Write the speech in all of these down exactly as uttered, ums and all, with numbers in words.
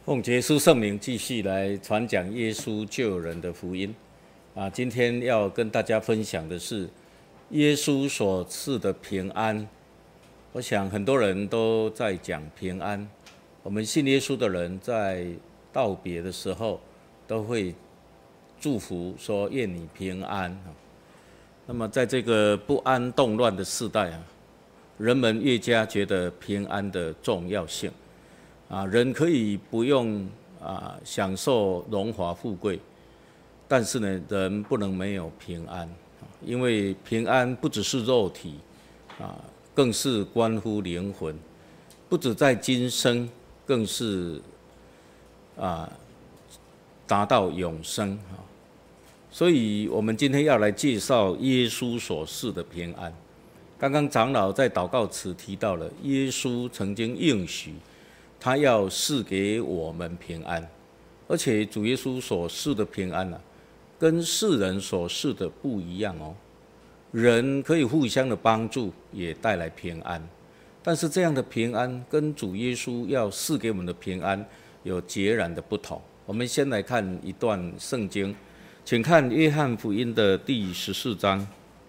奉耶稣圣名，继续来传讲耶稣救人的福音。啊，今天要跟大家分享的是耶稣所赐的平安。我想很多人都在讲平安，我们信耶稣的人在道别的时候都会祝福说愿你平安。那么在这个不安动乱的世代啊，人们越加觉得平安的重要性。啊，人可以不用啊享受荣华富贵，但是呢，人不能没有平安，因为平安不只是肉体，啊，更是关乎灵魂，不只在今生，更是啊达到永生啊。所以，我们今天要来介绍耶稣所赐的平安。刚刚长老在祷告词提到了，耶稣曾经应许。他要赐给我们平安，而且主耶稣所赐的平安啊，跟世人所赐的不一样哦。人可以互相的帮助，也带来平安，但是这样的平安跟主耶稣要赐给我们的平安有截然的不同。我们先来看一段圣经，请看约翰福音的第十四章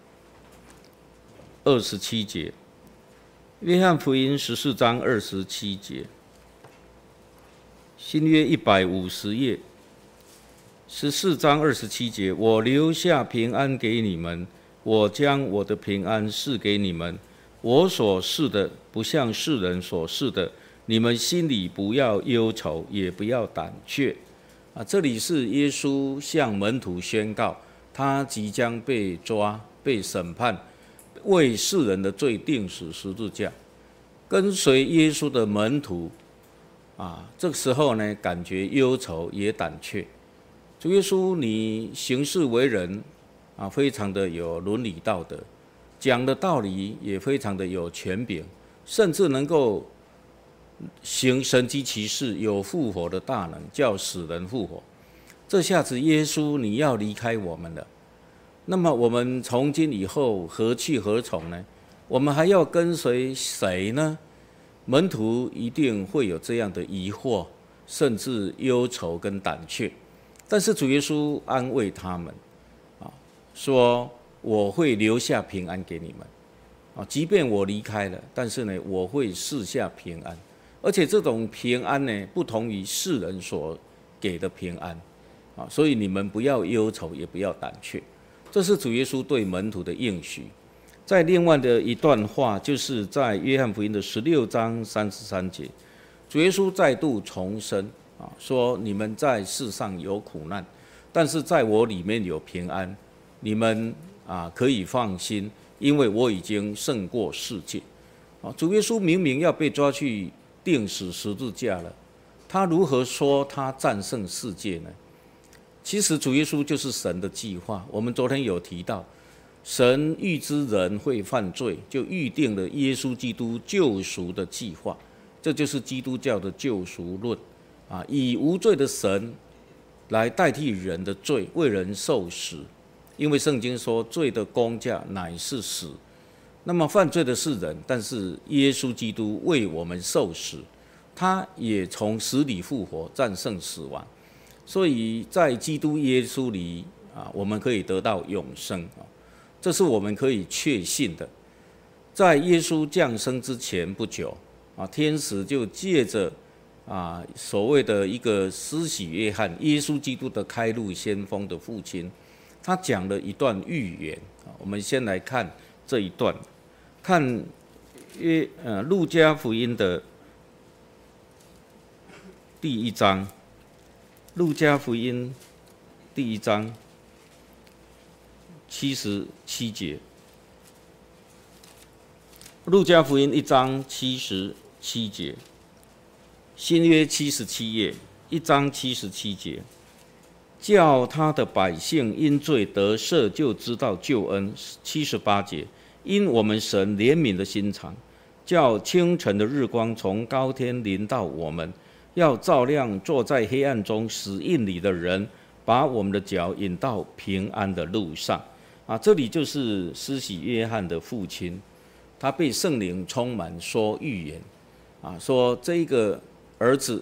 二十七节。约翰福音十四章二十七节。新约一百五十页，十四章二十七节，我留下平安给你们，我将我的平安赐给你们，我所赐的不像世人所赐的，你们心里不要忧愁，也不要胆怯。啊，这里是耶稣向门徒宣告，他即将被抓、被审判，为世人的罪钉死十字架。跟随耶稣的门徒。啊，这个时候呢，感觉忧愁也胆怯。主耶稣，你行事为人啊，非常的有伦理道德，讲的道理也非常的有权柄，甚至能够行神迹奇事，有复活的大能，叫死人复活。这下子，耶稣你要离开我们了，那么我们从今以后何去何从呢？我们还要跟随谁呢？门徒一定会有这样的疑惑，甚至忧愁跟胆怯，但是主耶稣安慰他们，啊，说我会留下平安给你们，啊，即便我离开了，但是呢，我会赐下平安，而且这种平安呢，不同于世人所给的平安，啊，所以你们不要忧愁，也不要胆怯，这是主耶稣对门徒的应许。在另外的一段话，就是在约翰福音的十六章三十三节，主耶稣再度重申啊，说你们在世上有苦难，但是在我里面有平安，你们啊可以放心，因为我已经胜过世界。啊，主耶稣明明要被抓去钉死十字架了，他如何说他战胜世界呢？其实主耶稣就是神的计划，我们昨天有提到。神预知人会犯罪，就预定了耶稣基督救赎的计划，这就是基督教的救赎论啊，以无罪的神来代替人的罪，为人受死。因为圣经说，罪的工价乃是死。那么犯罪的是人，但是耶稣基督为我们受死，他也从死里复活，战胜死亡。所以在基督耶稣里啊，我们可以得到永生啊。这是我们可以确信的。在耶稣降生之前不久，啊，天使就借着啊所谓的一个施洗约翰，耶稣基督的开路先锋的父亲，他讲了一段预言。我们先来看这一段，看约呃路加福音的第一章，路加福音第一章。七十七节，路加福音一章七十七节，新约七十七页，一章七十七节，叫他的百姓因罪得赦，就知道救恩。七十八节，因我们神怜悯的心肠，叫清晨的日光从高天临到我们，要照亮坐在黑暗中死荫里的人，把我们的脚引到平安的路上。啊，这里就是施洗约翰的父亲，他被圣灵充满，说预言，啊，说这个儿子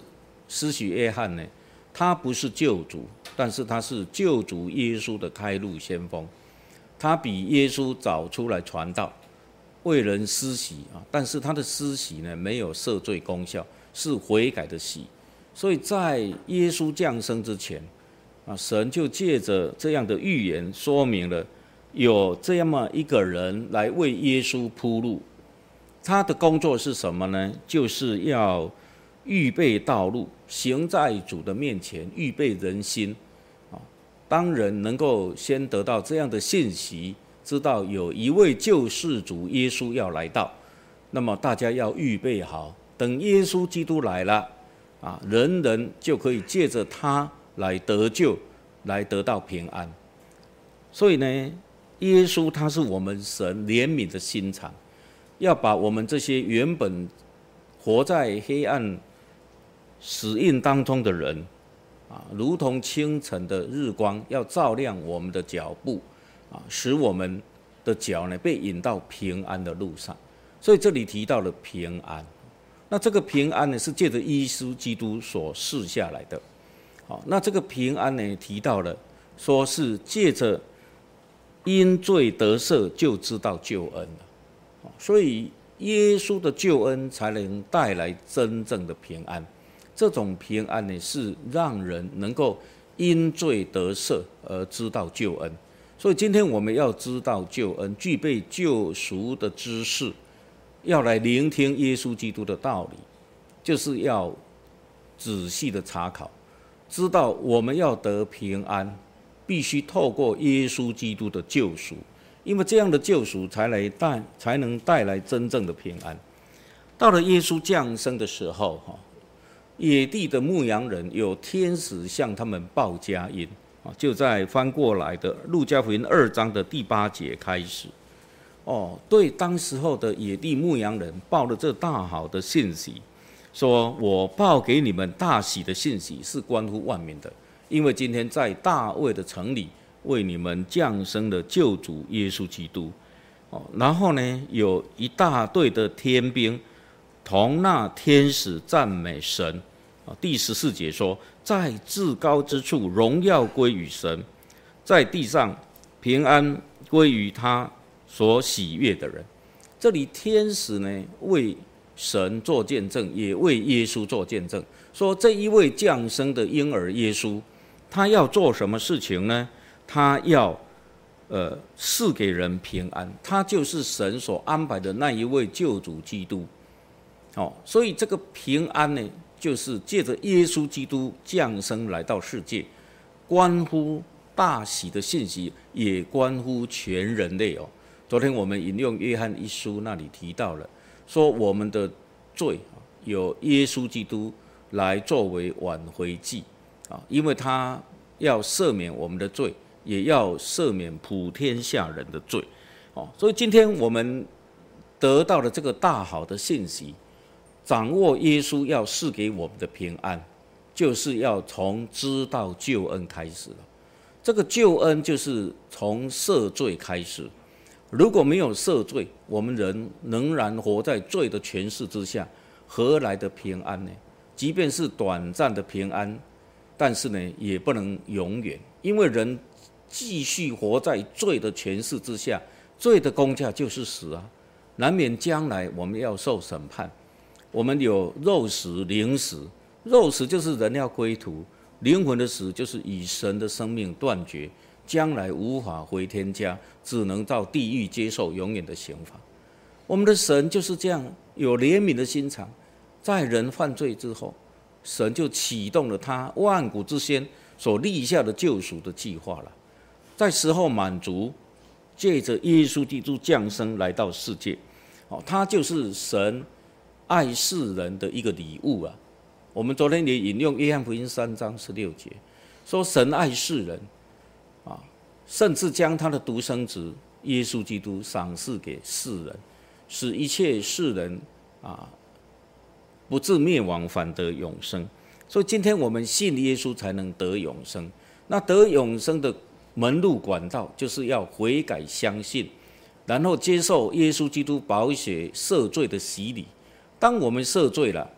施洗约翰呢，他不是救主，但是他是救主耶稣的开路先锋，他比耶稣早出来传道，为人施洗啊，但是他的施洗呢没有赦罪功效，是悔改的洗。所以在耶稣降生之前啊，神就借着这样的预言说明了有这么一个人来为耶稣铺路。他的工作是什么呢？就是要预备道路，行在主的面前，预备人心。当人能够先得到这样的信息，知道有一位救世主耶稣要来到，那么大家要预备好，等耶稣基督来了啊，人人就可以借着他来得救，来得到平安。所以呢，耶稣他是我们神怜悯的心肠，要把我们这些原本活在黑暗死荫当中的人啊，如同清晨的日光，要照亮我们的脚步啊，使我们的脚呢被引到平安的路上。所以这里提到了平安，那这个平安呢是借着耶稣基督所赐下来的。好，那这个平安呢提到了说是借着因罪得赦就知道救恩了，所以耶稣的救恩才能带来真正的平安。这种平安呢，是让人能够因罪得赦而知道救恩。所以今天我们要知道救恩，具备救赎的知识，要来聆听耶稣基督的道理，就是要仔细的查考，知道我们要得平安，必须透过耶稣基督的救赎，因为这样的救赎才来带才能带来真正的平安。到了耶稣降生的时候，野地的牧羊人有天使向他们报佳音，就在翻过来的路加福音二章的第八节开始。哦，对当时候的野地牧羊人报了这大好的信息，说我报给你们大喜的信息是关乎万民的，因为今天在大卫的城里为你们降生了救主耶稣基督。哦，然后呢，有一大队的天兵同那天使赞美神。第十四节说，在至高之处荣耀归于神，在地上平安归于他所喜悦的人。这里天使呢为神做见证，也为耶稣做见证，说这一位降生的婴儿耶稣，他要做什么事情呢？他要呃赐给人平安，他就是神所安排的那一位救主基督。哦，所以这个平安呢，就是借着耶稣基督降生来到世界，关乎大喜的信息，也关乎全人类哦。昨天我们引用约翰一书那里提到了，说我们的罪有耶稣基督来作为挽回祭啊，因为他要赦免我们的罪，也要赦免普天下人的罪哦。所以今天我们得到了这个大好的信息。掌握耶稣要赐给我们的平安，就是要从知道救恩开始了。这个救恩就是从赦罪开始。如果没有赦罪，我们人仍然活在罪的权势之下，何来的平安呢？即便是短暂的平安，但是呢，也不能永远，因为人继续活在罪的权势之下，罪的工价就是死啊，难免将来我们要受审判。我们有肉死、灵死，肉死就是人要归途，灵魂的死就是与神的生命断绝，将来无法回天家，只能到地狱接受永远的刑罚。我们的神就是这样有怜悯的心肠，在人犯罪之后，神就启动了他万古之先所立下的救赎的计划了，在时候满足，借着耶稣基督降生来到世界，哦，他就是神爱世人的一个礼物啊！我们昨天也引用约翰福音三章十六节，说神爱世人啊，甚至将他的独生子耶稣基督赏赐给世人，使一切世人啊不至灭亡，反得永生。所以今天我们信耶稣才能得永生。那得永生的门路管道，就是要悔改相信，然后接受耶稣基督宝血赦罪的洗礼。当我们赦罪了，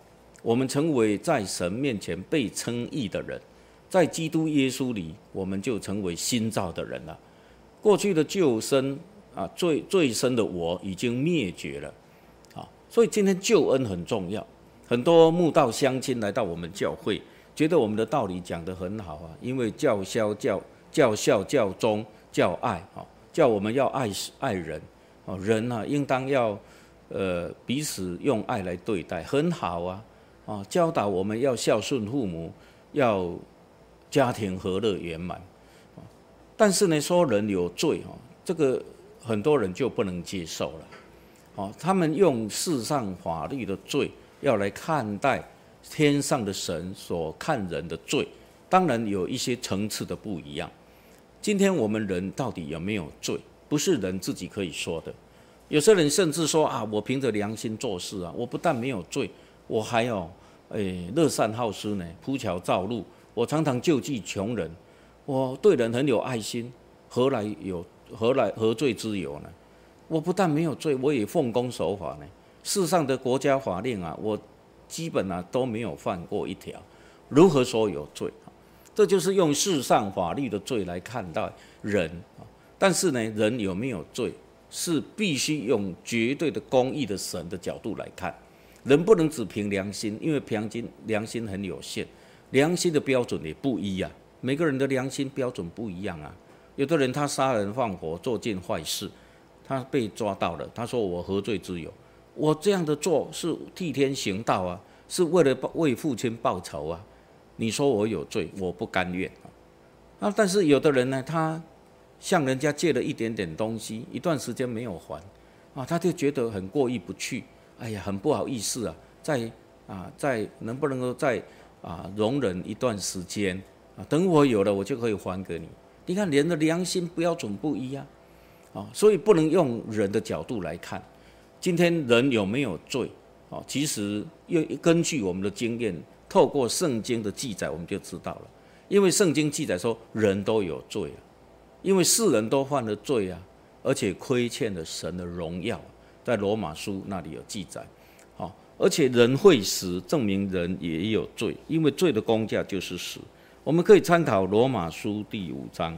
我们成为在神面前被称义的人，在基督耶稣里，我们就成为新造的人了。过去的旧身啊，最最深的我已经灭绝了，啊，所以今天救恩很重要。很多慕道乡亲来到我们教会，觉得我们的道理讲得很好啊，因为教孝、教教孝、教忠、教爱啊，叫我们要爱爱人啊，人啊应当要呃彼此用爱来对待，很好啊。啊，教导我们要孝顺父母，要家庭和乐圆满。但是呢，说人有罪哦，这个很多人就不能接受了。哦，他们用世上法律的罪要来看待天上的神所看人的罪，当然有一些层次的不一样。今天我们人到底有没有罪，不是人自己可以说的。有些人甚至说啊，我凭着良心做事啊，我不但没有罪。我还有，诶，乐善好施呢，铺桥造路，我常常救济穷人，我对人很有爱心，何来有何来何罪之有呢？我不但没有罪，我也奉公守法呢。世上的国家法令啊，我基本啊都没有犯过一条，如何说有罪？这就是用世上法律的罪来看待人。但是呢，人有没有罪，是必须用绝对的公义的神的角度来看。人不能只凭良心，因为良心良心很有限，良心的标准也不一样，每个人的良心标准不一样啊。有的人他杀人放火，做尽坏事，他被抓到了，他说我何罪之有？我这样的做是替天行道啊，是为了为父亲报仇啊。你说我有罪，我不甘愿啊。但是有的人呢，他向人家借了一点点东西，一段时间没有还啊，他就觉得很过意不去。哎呀，很不好意思啊，再啊再能不能够再啊容忍一段时间啊？等我有了，我就可以还给你。你看人的良心标准不一样啊，所以不能用人的角度来看。今天人有没有罪啊？其实又根据我们的经验，透过圣经的记载，我们就知道了。因为圣经记载说人都有罪啊，因为世人都犯了罪啊，而且亏欠了神的荣耀。在罗马书那里有记载，好，而且人会死，证明人也有罪，因为罪的工价就是死。我们可以参考罗马书第五章，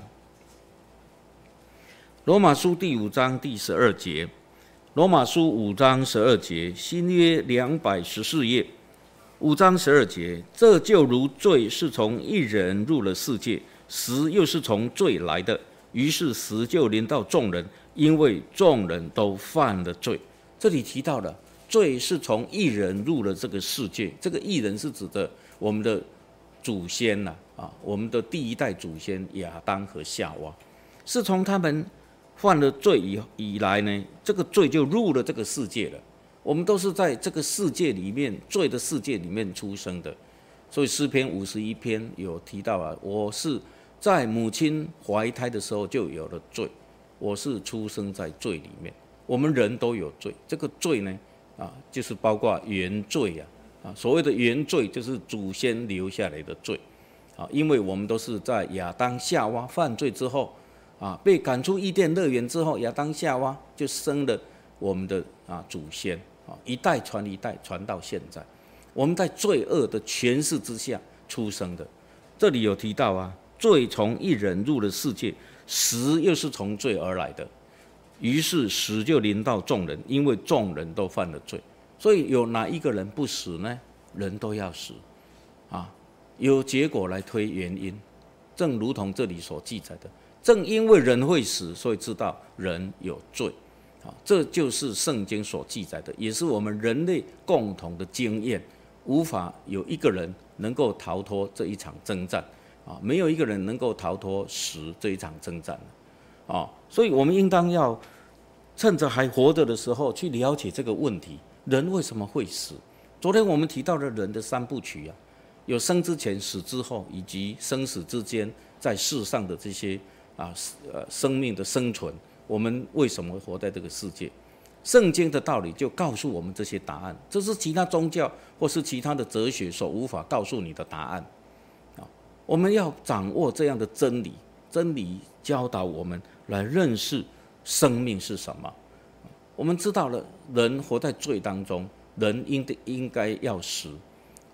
罗马书第五章第十二节，罗马书五章十二节，新约两百十四页，五章十二节，这就如罪是从一人入了世界，死又是从罪来的，于是死就临到众人。因为众人都犯了罪，这里提到了罪是从一人入了这个世界。这个一人是指的我们的祖先呐、啊，啊，我们的第一代祖先亚当和夏娃，是从他们犯了罪以以来呢，这个罪就入了这个世界了。我们都是在这个世界里面，罪的世界里面出生的。所以诗篇五十一篇有提到啊，我是在母亲怀胎的时候就有了罪。我是出生在罪里面，我们人都有罪。这个罪呢，啊，就是包括原罪啊，啊，所谓的原罪就是祖先留下来的罪，啊，因为我们都是在亚当夏娃犯罪之后，啊，被赶出伊甸乐园之后，亚当夏娃就生了我们的啊祖先，啊，一代传一代，传到现在，我们在罪恶的权势之下出生的。这里有提到啊，罪从一人入了世界。死又是从罪而来的，于是死就临到众人，因为众人都犯了罪。所以有哪一个人不死呢？人都要死啊！有结果来推原因，正如同这里所记载的，正因为人会死，所以知道人有罪啊！这就是圣经所记载的，也是我们人类共同的经验。无法有一个人能够逃脱这一场征战。啊，没有一个人能够逃脱死这一场征战啊，所以我们应当要趁着还活着的时候去了解这个问题：人为什么会死？昨天我们提到了人的三部曲啊，有生之前、死之后，以及生死之间在世上的这些啊呃生命的生存。我们为什么会活在这个世界？圣经的道理就告诉我们这些答案，这是其他宗教或是其他的哲学所无法告诉你的答案。我们要掌握这样的真理，真理教导我们来认识生命是什么。我们知道了，人活在罪当中，人应应该要死，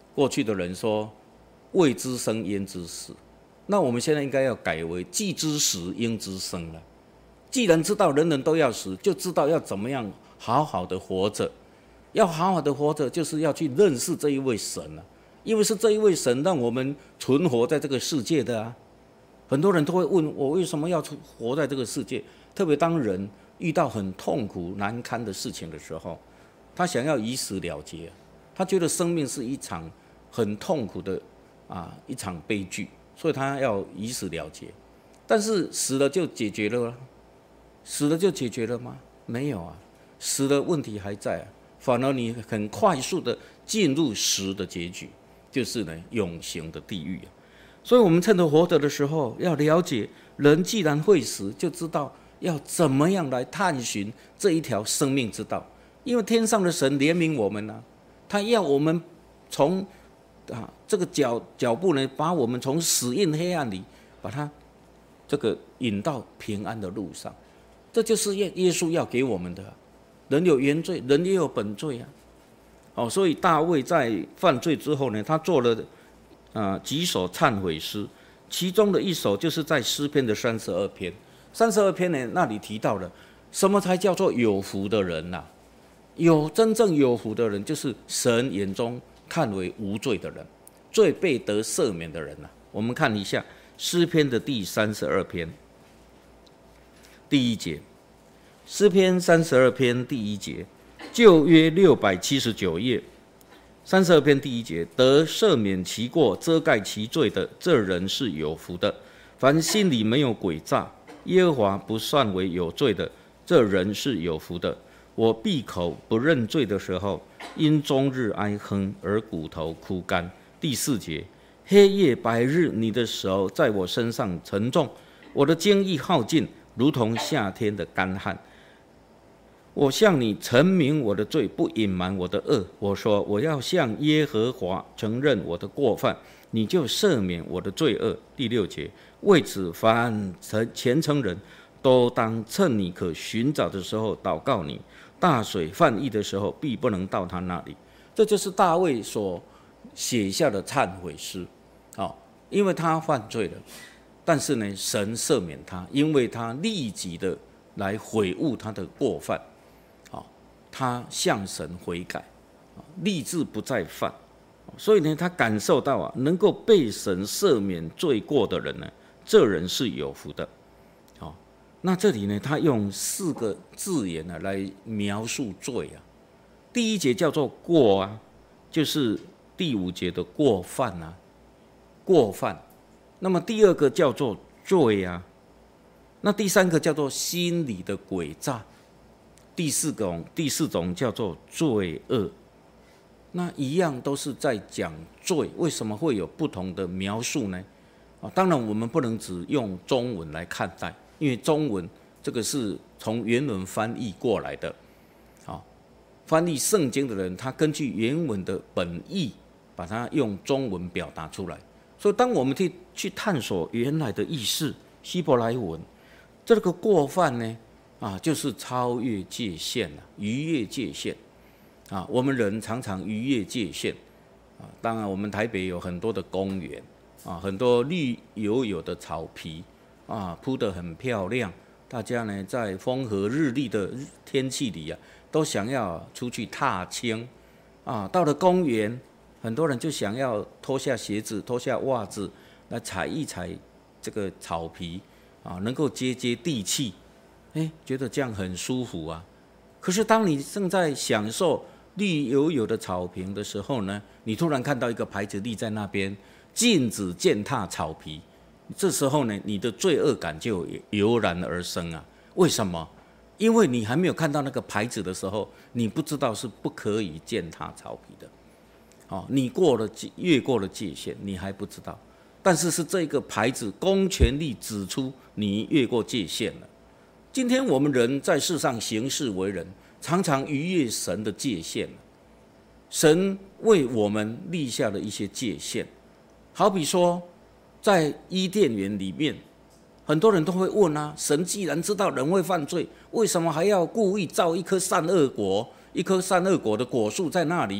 过去的人说未知生焉知死，那我们现在应该要改为既知死应知生了。既然知道人人都要死，就知道要怎么样好好的活着。要好好的活着，就是要去认识这一位神啊，因为是这一位神让我们存活在这个世界的啊。很多人都会问我为什么要活在这个世界，特别当人遇到很痛苦难堪的事情的时候，他想要以死了结，他觉得生命是一场很痛苦的啊一场悲剧，所以他要以死了结。但是死了就解决了吗？死了就解决了吗？没有啊，死了问题还在啊。反而你很快速的进入死的结局，就是呢永恒的地狱啊。所以我们趁着活着的时候，要了解人既然会死，就知道要怎么样来探寻这一条生命之道。因为天上的神怜悯我们啊，他要我们从啊这个脚脚步呢，把我们从死荫黑暗里，把它这个引到平安的路上。这就是耶耶稣要给我们的啊。人有原罪，人也有本罪啊。哦，所以大卫在犯罪之后呢，他做了啊、呃、几首忏悔诗，其中的一首就是在诗篇的三十二篇。三十二篇呢，那里提到了什么才叫做有福的人呐、啊？有真正有福的人，就是神眼中看为无罪的人，罪被得赦免的人呐、啊。我们看一下诗篇的第三十二篇第一节。诗篇三十二篇第一节，旧约六百七十九页，三十二篇第一节，得赦免其过、遮盖其罪的，这人是有福的。凡心里没有诡诈，耶和华不算为有罪的，这人是有福的。我闭口不认罪的时候，因终日哀哼而骨头枯干。第四节，黑夜白日，你的手在我身上沉重，我的精意耗尽，如同夏天的干旱。我向你陈明我的罪，不隐瞒我的恶。我说我要向耶和华承认我的过犯，你就赦免我的罪恶。第六节，为此凡虔诚人都当趁你可寻找的时候祷告你，大水泛溢的时候必不能到他那里。这就是大卫所写下的忏悔诗、哦、因为他犯罪了，但是呢，神赦免他，因为他立即的来悔悟他的过犯。他向神悔改，立志不再犯，所以呢，他感受到啊，能够被神赦免罪过的人呢，这人是有福的。好，那这里呢，他用四个字眼呢来描述罪啊。第一节叫做过啊，就是第五节的过犯啊，过犯。那么第二个叫做罪啊，那第三个叫做心理的诡诈。第四种，第四种叫做罪恶，那一样都是在讲罪，为什么会有不同的描述呢？啊，当然我们不能只用中文来看待，因为中文这个是从原文翻译过来的。啊，翻译圣经的人，他根据原文的本意，把它用中文表达出来。所以，当我们去去探索原来的意思，希伯来文这个过犯呢？啊，就是超越界限了，逾越界限啊！我们人常常逾越界限啊。当然，我们台北有很多的公园啊，很多绿油油的草皮啊，铺得很漂亮。大家呢，在风和日丽的天气里啊，都想要出去踏青啊。到了公园，很多人就想要脱下鞋子、脱下袜子来踩一踩这个草皮啊，能够接接地气。哎，觉得这样很舒服啊！可是当你正在享受绿油油的草坪的时候呢，你突然看到一个牌子立在那边，禁止践踏草皮。这时候呢，你的罪恶感就油然而生啊！为什么？因为你还没有看到那个牌子的时候，你不知道是不可以践踏草皮的。哦，你过了越过了界限，你还不知道。但是是这个牌子公权力指出你越过界限了。今天我们人在世上行事为人，常常逾越神的界限。神为我们立下了一些界限，好比说，在伊甸园里面，很多人都会问啊：神既然知道人会犯罪，为什么还要故意造一棵善恶果，一棵善恶果的果树在那里，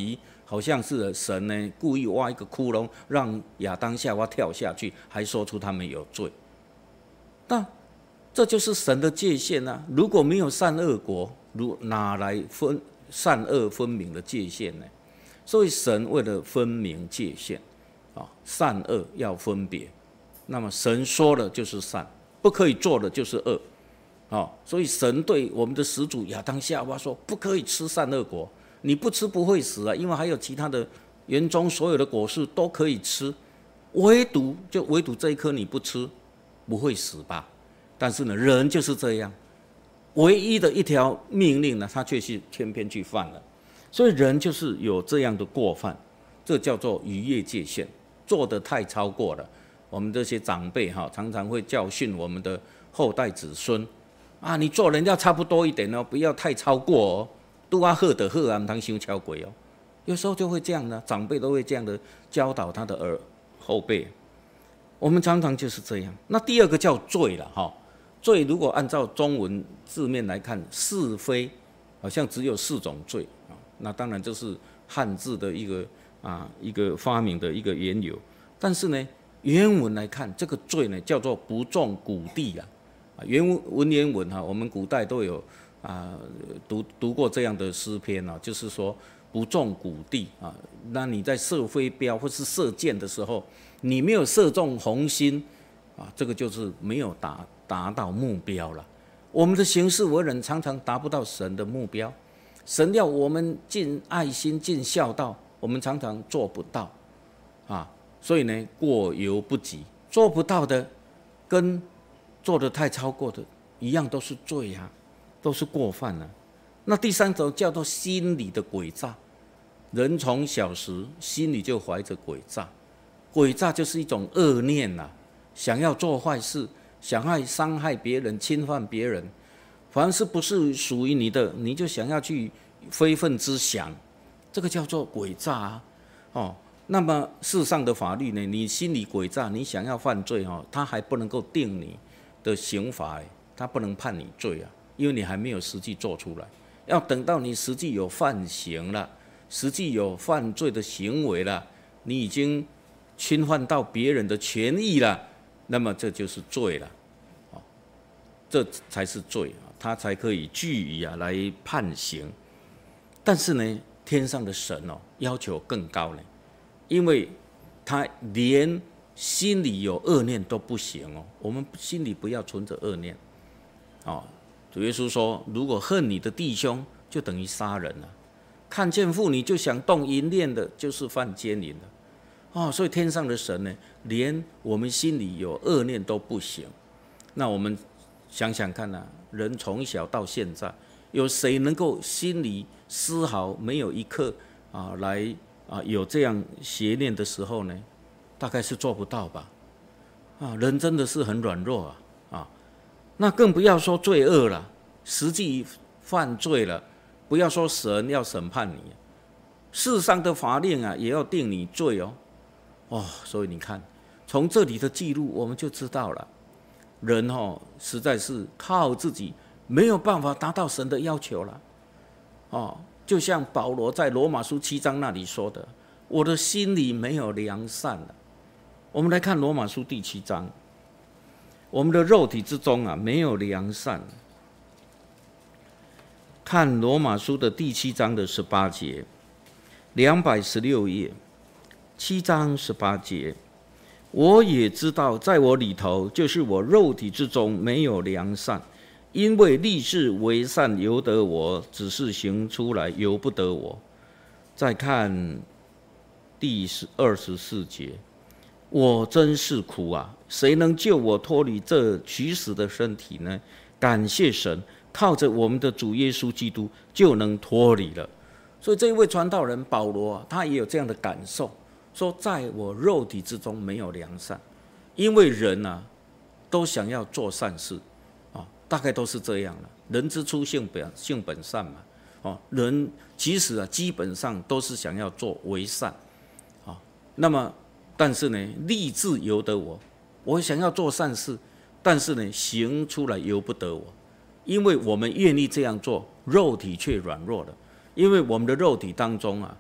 好像是神呢故意挖一个窟窿，让亚当夏娃跳下去，还说出他们有罪。那这就是神的界限啊！如果没有善恶国，如哪来分善恶分明的界限呢？所以神为了分明界限啊，善恶要分别。那么神说了就是善，不可以做的就是恶。哦，所以神对我们的始祖亚当夏娃说：“不可以吃善恶果，你不吃不会死啊，因为还有其他的园中所有的果树都可以吃，唯独就唯独这一颗你不吃，不会死吧？”但是呢，人就是这样，唯一的一条命令呢，他却是偏偏去犯了。所以人就是有这样的过犯，这叫做逾越界限，做得太超过了。我们这些长辈哈，常常会教训我们的后代子孙。啊，你做人要差不多一点哦，不要太超过哦。都啊好的好啊，唔通伤超过哦。有时候就会这样的，长辈都会这样的教导他的儿后辈。我们常常就是这样。那第二个叫罪了哈，罪如果按照中文字面来看，是非好像只有四种罪啊。那当然这是汉字的一个啊一个发明的一个缘由。但是呢，原文来看，这个罪呢叫做不种谷地啊。原文言文哈，我们古代都有啊读读过这样的诗篇啊，就是说不种谷地啊。那你在射飞镖或是射箭的时候，你没有射中红心啊，这个就是没有达达到目标了。我们的行事为人常常达不到神的目标，神要我们尽爱心、尽孝道，我们常常做不到啊。所以呢，过犹不及，做不到的跟做得太超过的一样，都是罪啊，都是过犯啊。那第三种叫做心理的诡诈，人从小时心里就怀着诡诈，诡诈就是一种恶念啊，想要做坏事，想要伤害别人、侵犯别人，凡是不是属于你的，你就想要去非分之想，这个叫做诡诈啊。哦，那么世上的法律呢，你心里诡诈，你想要犯罪哦，他还不能够定你的刑罚，他不能判你罪啊，因为你还没有实际做出来，要等到你实际有犯行了，实际有犯罪的行为了，你已经侵犯到别人的权益了，那么这就是罪了，这才是罪啊，他才可以据以啊来判刑。但是呢，天上的神哦，要求更高呢，因为他连心里有恶念都不行哦，我们心里不要存着恶念哦。主耶稣说，如果恨你的弟兄，就等于杀人了；看见妇女就想动淫念的，就是犯奸淫了。哦，所以天上的神呢，连我们心里有恶念都不行。那我们想想看啊，人从小到现在，有谁能够心里丝毫没有一刻啊来啊有这样邪念的时候呢？大概是做不到吧，啊，人真的是很软弱啊，啊，那更不要说罪恶了，实际犯罪了，不要说神要审判你，世上的法令啊也要定你罪哦，哦，所以你看，从这里的记录我们就知道了，人哦实在是靠自己没有办法达到神的要求了，哦，就像保罗在罗马书七章那里说的，我的心里没有良善了。我们来看罗马书第七章，我们的肉体之中啊没有良善。看罗马书的第七章的十八节，两百十六页，七章十八节，我也知道，在我里头，就是我肉体之中没有良善，因为立志为善由得我，只是行出来由不得我。再看第二十四节。我真是苦啊！谁能救我脱离这取死的身体呢？感谢神，靠着我们的主耶稣基督就能脱离了。所以这一位传道人保罗啊，他也有这样的感受，说在我肉体之中没有良善，因为人啊都想要做善事啊，大概都是这样了。人之初性本性本善嘛，哦，人其实啊基本上都是想要做为善啊，那么。但是呢，立志由得我，我想要做善事，但是呢，行出来由不得我，因为我们愿意这样做，肉体却软弱了。因为我们的肉体当中啊，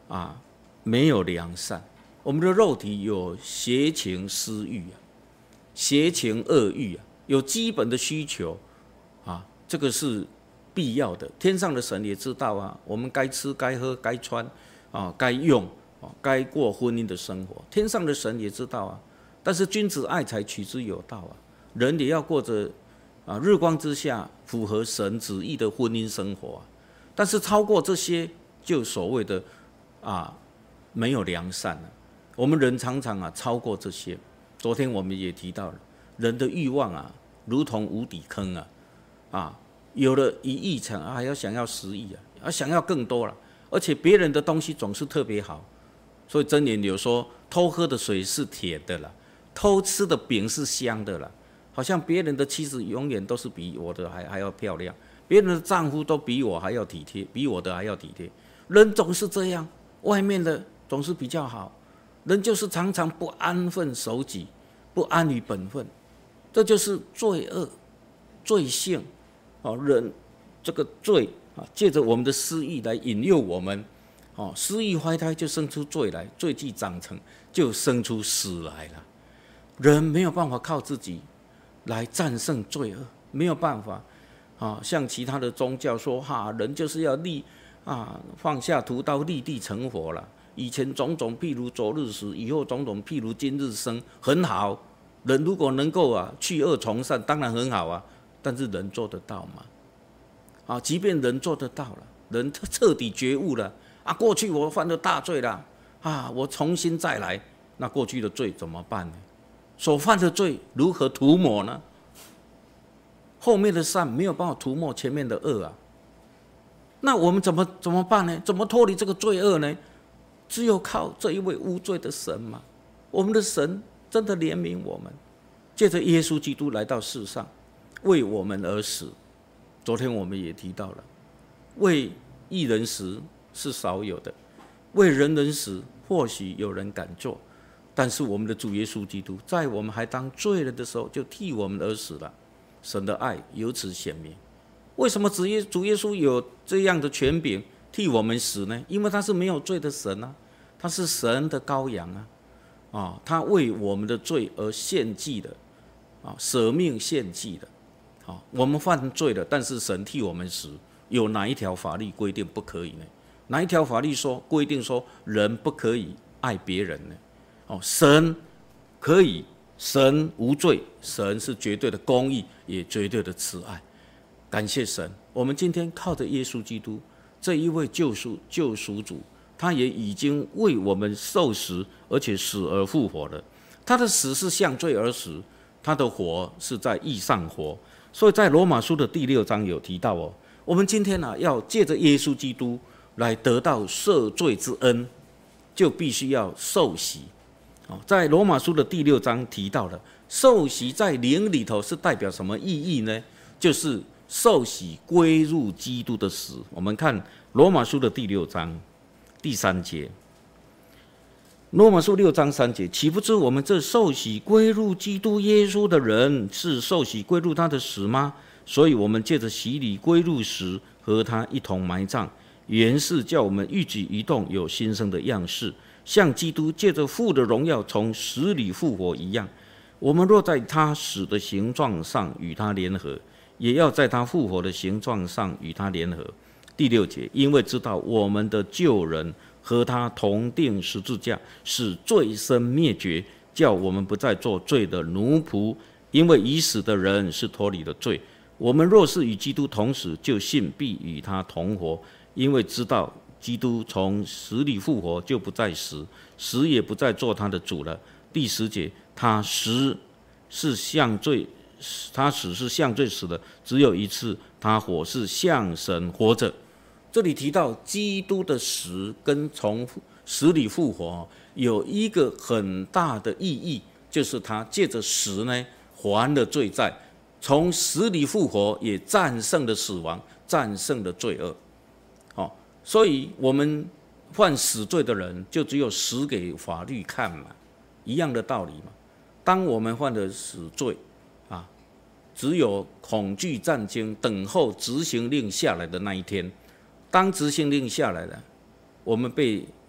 啊没有良善，我们的肉体有邪情私欲啊，邪情恶欲啊，有基本的需求啊，这个是必要的。天上的神也知道啊，我们该吃、该喝、该穿啊、该用啊、该过婚姻的生活。天上的神也知道啊，但是君子爱财，取之有道啊，人也要过着啊日光之下符合神旨意的婚姻生活啊。但是超过这些，就所谓的啊没有良善了。我们人常常啊超过这些。昨天我们也提到了，人的欲望啊，如同无底坑啊，啊，有了一亿场，还要想要十亿啊，啊，想要更多了，而且别人的东西总是特别好，所以箴言有说，偷喝的水是甜的啦，偷吃的饼是香的啦，好像别人的妻子永远都是比我的还还要漂亮，别人的丈夫都比我还要体贴，比我的还要体贴，人总是这样，外面的总是比较好。人就是常常不安分守己，不安于本分，这就是罪恶、罪性。哦，人这个罪啊，借着我们的私欲来引诱我们，哦，私欲怀胎就生出罪来，罪既长成就生出死来了。人没有办法靠自己来战胜罪恶，没有办法啊，像其他的宗教说哈，人就是要立啊放下屠刀，立地成佛了。以前种种譬如昨日死，以后种种譬如今日生，很好。人如果能够啊去恶从善，当然很好啊。但是人做得到吗？啊，即便人做得到了，人彻底觉悟了啊，过去我犯了大罪了啊，我重新再来，那过去的罪怎么办呢？所犯的罪如何涂抹呢？后面的善没有办法涂抹前面的恶啊。那我们怎么怎么办呢？怎么脱离这个罪恶呢？只有靠这一位无罪的神嘛。我们的神真的怜悯我们，借着耶稣基督来到世上，为我们而死。昨天我们也提到了，为义人死是少有的，为人人死或许有人敢做，但是我们的主耶稣基督在我们还当罪人的时候就替我们而死了。神的爱由此显明。为什么主耶主耶稣有这样的权柄替我们死呢？因为他是没有罪的神啊，他是神的羔羊啊，啊，他为我们的罪而献祭的，啊，舍命献祭的，啊，我们犯罪了，但是神替我们死，有哪一条法律规定不可以呢？哪一条法律说规定说人不可以爱别人呢？哦，神可以，神无罪，神是绝对的公义，也绝对的慈爱。感谢神，我们今天靠着耶稣基督这一位救赎救赎主，他也已经为我们受死，而且死而复活了。他的死是向罪而死，他的活是在义上活。所以在罗马书的第六章有提到哦，我们今天啊要借着耶稣基督来得到赦罪之恩，就必须要受洗。在罗马书的第六章提到了受洗在灵里头是代表什么意义呢？就是受洗归入基督的死。我们看罗马书的第六章第三节，罗马书六章三节，岂不知我们这受洗归入基督耶稣的人，是受洗归入他的死吗？所以我们借着洗礼归入死，和他一同埋葬，原是叫我们一举一动有新生的样式，像基督借着父的荣耀从死里复活一样。我们若在他死的形状上与他联合，也要在他复活的形状上与他联合。第六节，因为知道我们的旧人和他同定十字架，使罪身灭绝，叫我们不再做罪的奴仆。因为已死的人是脱离了罪。我们若是与基督同死，就信必与他同活。因为知道基督从死里复活，就不再死，死也不再做他的主了。第十节，他死是向罪，他死是向罪死的，只有一次；他活是向神活着。这里提到基督的死跟从死里复活有一个很大的意义，就是他借着死呢还了罪债，从死里复活也战胜了死亡，战胜了罪恶。哦，所以我们犯死罪的人就只有死给法律看嘛，一样的道理嘛。当我们犯了死罪啊，只有恐惧战惊，等候执行令下来的那一天。当执行令下来了，我们被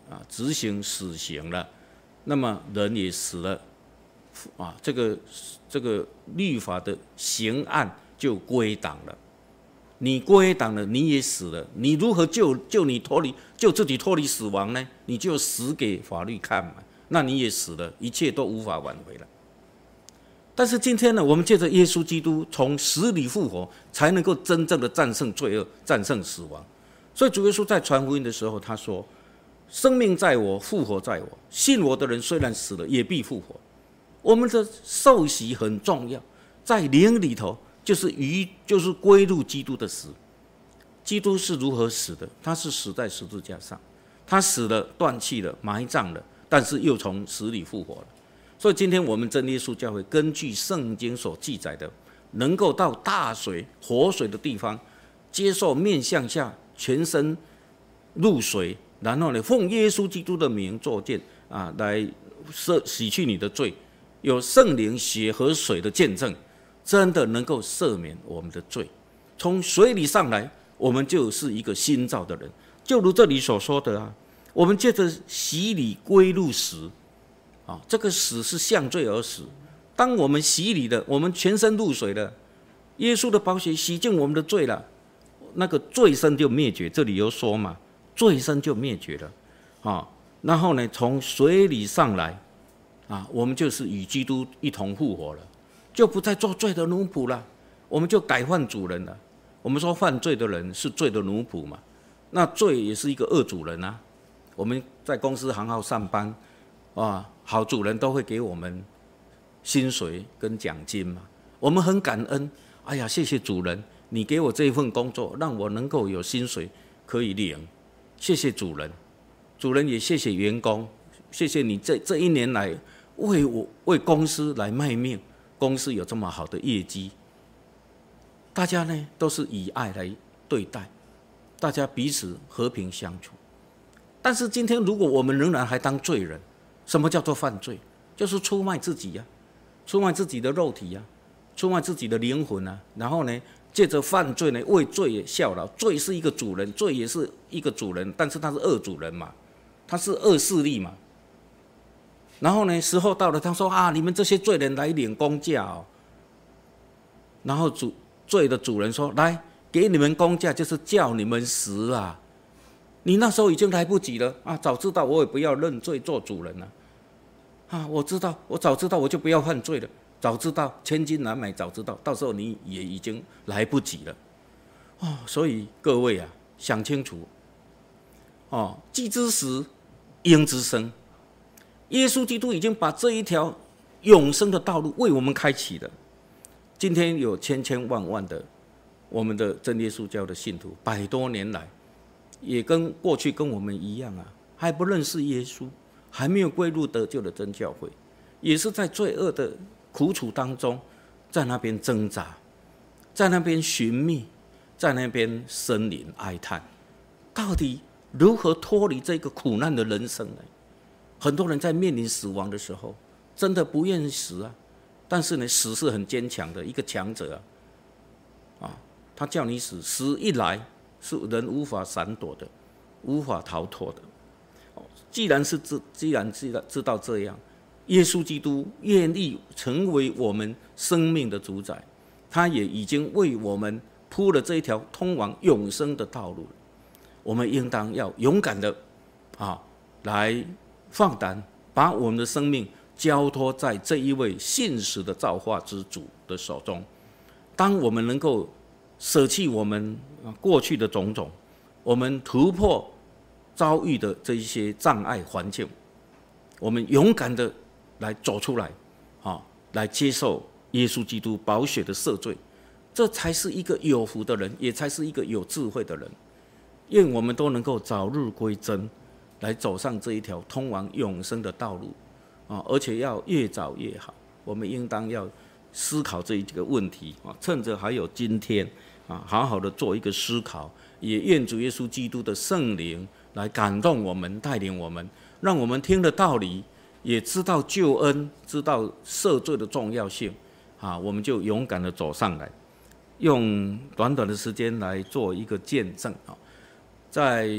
啊执行死刑了，那么人也死了啊，这个这个律法的刑案就归档了。你归档了，你也死了，你如何救救你脱离救自己脱离死亡呢？你就死给法律看嘛，那你也死了，一切都无法挽回了。但是今天呢，我们借着耶稣基督从死里复活，才能够真正的战胜罪恶，战胜死亡。所以主耶稣在传福音的时候，他说：“生命在我，复活在我。信我的人虽然死了，也必复活。”我们的受洗很重要，在灵里头。就是于就是归入基督的死。基督是如何死的？他是死在十字架上，他死了，断气了，埋葬了，但是又从死里复活了。所以今天我们真耶稣教会根据圣经所记载的，能够到大水活水的地方，接受面向下全身入水，然后呢，奉耶稣基督的名作见啊，来洗去你的罪，有圣灵血和水的见证。真的能够赦免我们的罪，从水里上来，我们就是一个新造的人。就如这里所说的啊，我们借着洗礼归入死，啊，这个死是向罪而死。当我们洗礼了，我们全身入水了，耶稣的宝血洗净我们的罪了，那个罪身就灭绝。这里有说嘛，罪身就灭绝了啊。然后呢，从水里上来啊，我们就是与基督一同复活了。就不再做罪的奴仆了，我们就改换主人了。我们说犯罪的人是罪的奴仆嘛，那罪也是一个恶主人啊。我们在公司行号上班啊，好主人都会给我们薪水跟奖金嘛，我们很感恩。哎呀，谢谢主人，你给我这一份工作，让我能够有薪水可以领，谢谢主人。主人也谢谢员工，谢谢你这这一年来为我为公司来卖命。公司有这么好的业绩，大家呢都是以爱来对待，大家彼此和平相处。但是今天如果我们仍然还当罪人，什么叫做犯罪？就是出卖自己呀、啊，出卖自己的肉体呀、啊，出卖自己的灵魂啊。然后呢，借着犯罪呢为罪也效劳。罪是一个主人，罪也是一个主人，但是他是恶主人嘛，他是恶势力嘛。然后呢，时候到了，他说啊，你们这些罪人来领工价哦。然后主罪的主人说，来给你们工价，就是叫你们死啊！你那时候已经来不及了啊！早知道我也不要认罪做主人了啊！我知道，我早知道我就不要犯罪了。早知道千金难买早知道，到时候你也已经来不及了哦。所以各位啊，想清楚哦，既知死，应知生。耶稣基督已经把这一条永生的道路为我们开启了。今天有千千万万的我们的真耶稣教的信徒，百多年来也跟过去跟我们一样啊，还不认识耶稣，还没有归入得救的真教会，也是在罪恶的苦楚当中，在那边挣扎，在那边寻觅，在那边呻吟哀叹，到底如何脱离这个苦难的人生呢？很多人在面临死亡的时候，真的不愿意死啊。但是呢，死是很坚强的一个强者啊，啊，他叫你死，死一来是人无法闪躲的，无法逃脱的。既然是知，既然知道知道这样，耶稣基督愿意成为我们生命的主宰，他也已经为我们铺了这一条通往永生的道路。我们应当要勇敢的啊，来放胆把我们的生命交托在这一位信实的造化之主的手中。当我们能够舍弃我们过去的种种，我们突破遭遇的这一些障碍环境，我们勇敢的来走出来，啊，来接受耶稣基督宝血的赦罪，这才是一个有福的人，也才是一个有智慧的人。愿我们都能够早日归真，来走上这一条通往永生的道路，啊，而且要越早越好。我们应当要思考这一个问题啊，趁着还有今天啊，好好的做一个思考。也愿主耶稣基督的圣灵来感动我们，带领我们，让我们听了道理，也知道救恩，知道赦罪的重要性啊，我们就勇敢的走上来，用短短的时间来做一个见证啊。在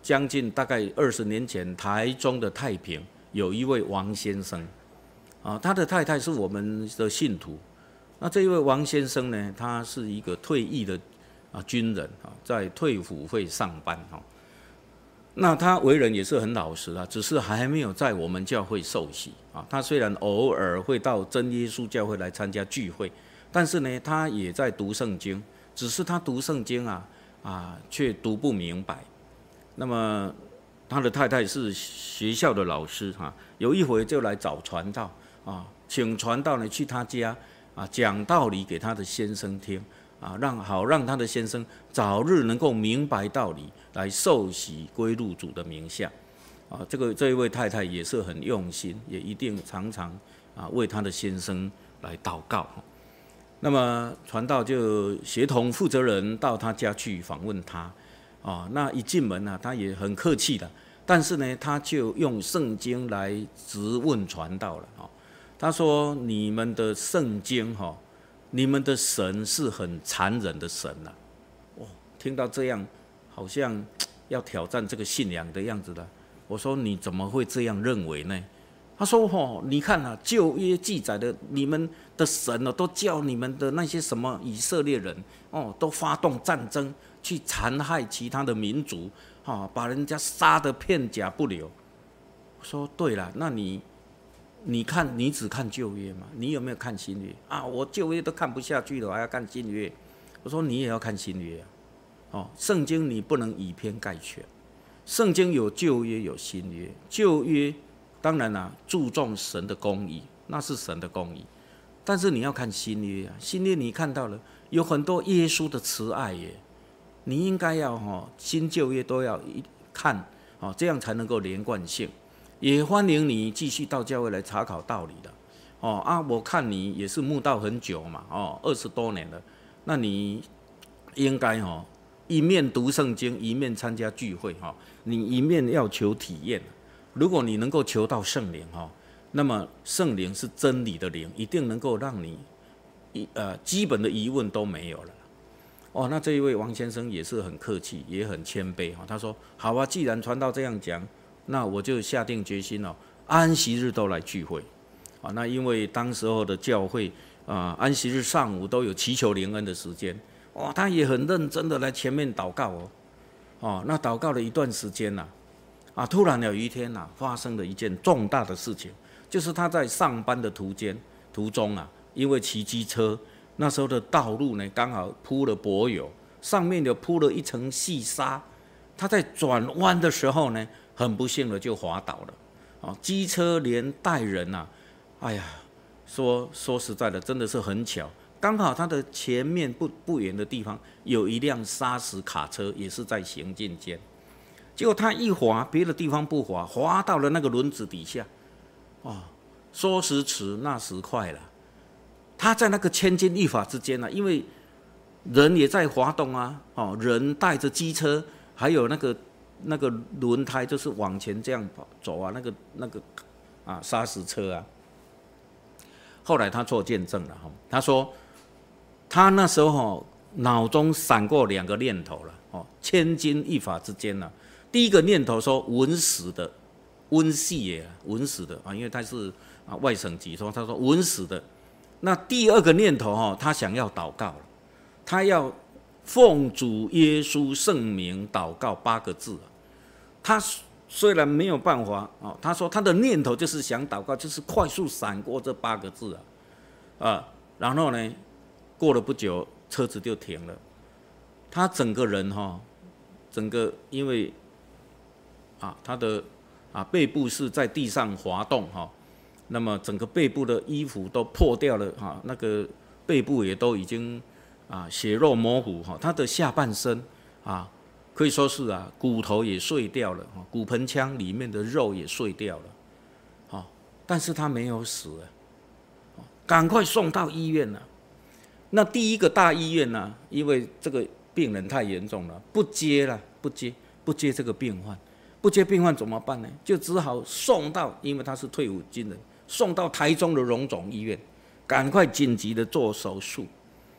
将近大概二十年前，台中的太平有一位王先生，啊，他的太太是我们的信徒。那这一位王先生呢，他是一个退役的啊军人啊，在退辅会上班哈。那他为人也是很老实啊，只是还没有在我们教会受洗啊。他虽然偶尔会到真耶稣教会来参加聚会，但是呢，他也在读圣经，只是他读圣经啊啊，却读不明白。那么他的太太是学校的老师哈、啊，有一回就来找传道啊，请传道呢去他家啊讲道理给他的先生听。啊，让好让他的先生早日能够明白道理，来受洗归入主的名下。啊，这个这一位太太也是很用心，也一定常常啊为他的先生来祷告。那么传道就协同负责人到他家去访问他。啊，那一进门啊，他也很客气的，但是呢，他就用圣经来质问传道了。哦，他说：“你们的圣经哈。”你们的神是很残忍的神呐、啊！哦，听到这样，好像要挑战这个信仰的样子的。我说你怎么会这样认为呢？他说：“哦，你看啊，旧约记载的你们的神哦，都叫你们的那些什么以色列人哦，都发动战争去残害其他的民族，哦，把人家杀得片甲不留。”我说：“对了，那你。”你看，你只看旧约嘛？你有没有看新约啊？我旧约都看不下去了，还要看新约。我说你也要看新约啊！哦，圣经你不能以偏概全，圣经有旧约有新约。旧约当然啦、啊，注重神的公义，那是神的公义。但是你要看新约啊，新约你看到了有很多耶稣的慈爱耶，你应该要哈、哦、新旧约都要一看，哦，这样才能够连贯性。也欢迎你继续到教会来查考道理的，哦啊，我看你也是慕道很久嘛，哦，二十多年了，那你应该哈、哦、一面读圣经，一面参加聚会哈、哦，你一面要求体验。如果你能够求到圣灵哈、哦，那么圣灵是真理的灵，一定能够让你一呃基本的疑问都没有了。哦，那这一位王先生也是很客气，也很谦卑哈、哦，他说：“好啊，既然传道这样讲。”那我就下定决心了、哦，安息日都来聚会，啊，那因为当时候的教会啊，安息日上午都有祈求灵恩的时间，哇，他也很认真的来前面祷告哦，哦，那祷告了一段时间呐、啊，啊，突然有一天呐、啊，发生了一件重大的事情，就是他在上班的途间途中啊，因为骑机车，那时候的道路呢刚好铺了柏油，上面有铺了一层细沙，他在转弯的时候呢。很不幸的就滑倒了，啊，机车连带人呐、啊，哎呀，说说实在的，真的是很巧，刚好他的前面不不远的地方有一辆砂石卡车，也是在行进间，结果他一滑，别的地方不滑，滑到了那个轮子底下，哦，说时迟，那时快了，他在那个千钧一发之间呢、啊，因为人也在滑动啊，哦，人带着机车，还有那个。那个轮胎就是往前这样走啊，那个那个啊砂石车啊。后来他做见证了哈，他说他那时候脑中闪过两个念头了哦，千钧一发之间呢、啊。第一个念头说稳死的，稳死耶，稳死的啊，因为他是啊外省籍，说他说稳死的。那第二个念头哈，他想要祷告了，他要。奉主耶稣圣名祷告八个字啊，他虽然没有办法啊，他说他的念头就是想祷告，就是快速闪过这八个字啊，啊，然后呢，过了不久，车子就停了，他整个人哈，整个因为啊他的啊背部是在地上滑动哈，那么整个背部的衣服都破掉了哈，那个背部也都已经。啊，血肉模糊哈，他的下半身啊，可以说是啊，骨头也碎掉了，骨盆腔里面的肉也碎掉了，好，但是他没有死啊，赶快送到医院了。那第一个大医院呢、啊，因为这个病人太严重了，不接了，不接，不接这个病患，不接病患怎么办呢？就只好送到，因为他是退伍军人，送到台中的荣总医院，赶快紧急的做手术。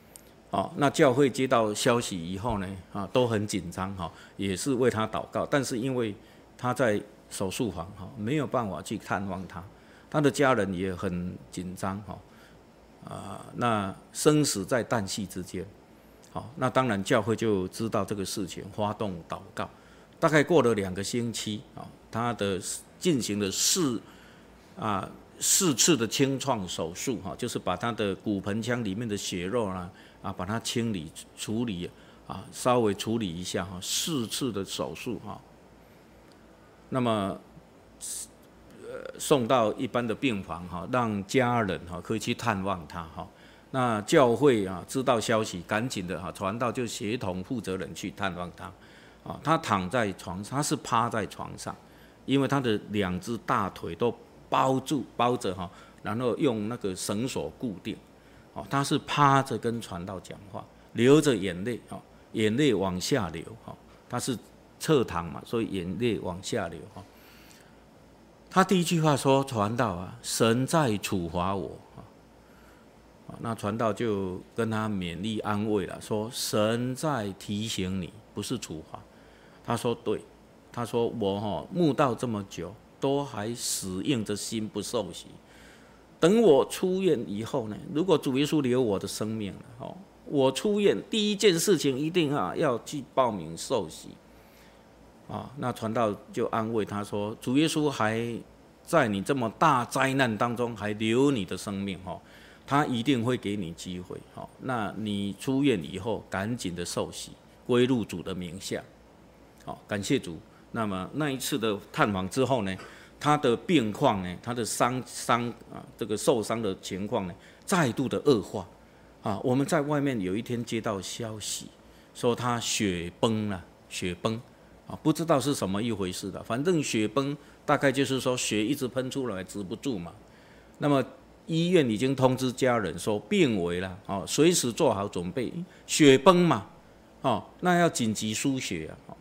哦，那教会接到消息以后呢，啊，都很紧张哈，也是为他祷告。但是因为他在手术房哈，没有办法去探望他，他的家人也很紧张哈，啊，那生死在旦夕之间，好，那当然教会就知道这个事情，发动祷告。大概过了两个星期啊，他的进行了四啊四次的清创手术哈，就是把他的骨盆腔里面的血肉啊。啊，把它清理处理啊，稍微处理一下哈，四次的手术哈。那么，呃，送到一般的病房哈，让家人哈可以去探望他哈。那教会啊知道消息，赶紧的哈传道就协同负责人去探望他。啊，他躺在床上，他是趴在床上，因为他的两只大腿都包住包着哈，然后用那个绳索固定。哦，他是趴着跟传道讲话，流着眼泪，哦，眼泪往下流，哈，他是侧躺嘛，所以眼泪往下流，哈。他第一句话说：“传道啊，神在处罚我。”啊，那传道就跟他勉励安慰了，说：“神在提醒你，不是处罚。”他说：“对。”他说：“我哈慕道这么久，都还死硬着心不受洗。等我出院以后呢，如果主耶稣留我的生命了，哦，我出院第一件事情一定啊要去报名受洗。啊，那传道就安慰他说，主耶稣还在你这么大灾难当中还留你的生命，哈，他一定会给你机会，好，那你出院以后赶紧的受洗，归入主的名下，好，感谢主。那么那一次的探访之后呢？他的病况呢，他的伤伤啊，这个受伤的情况呢，再度的恶化，啊，我们在外面有一天接到消息，说他血崩了，血崩，啊，不知道是什么一回事的，反正血崩大概就是说血一直喷出来，止不住嘛。那么医院已经通知家人说病危了，哦，随时做好准备，血崩嘛，哦，那要紧急输血啊，哦，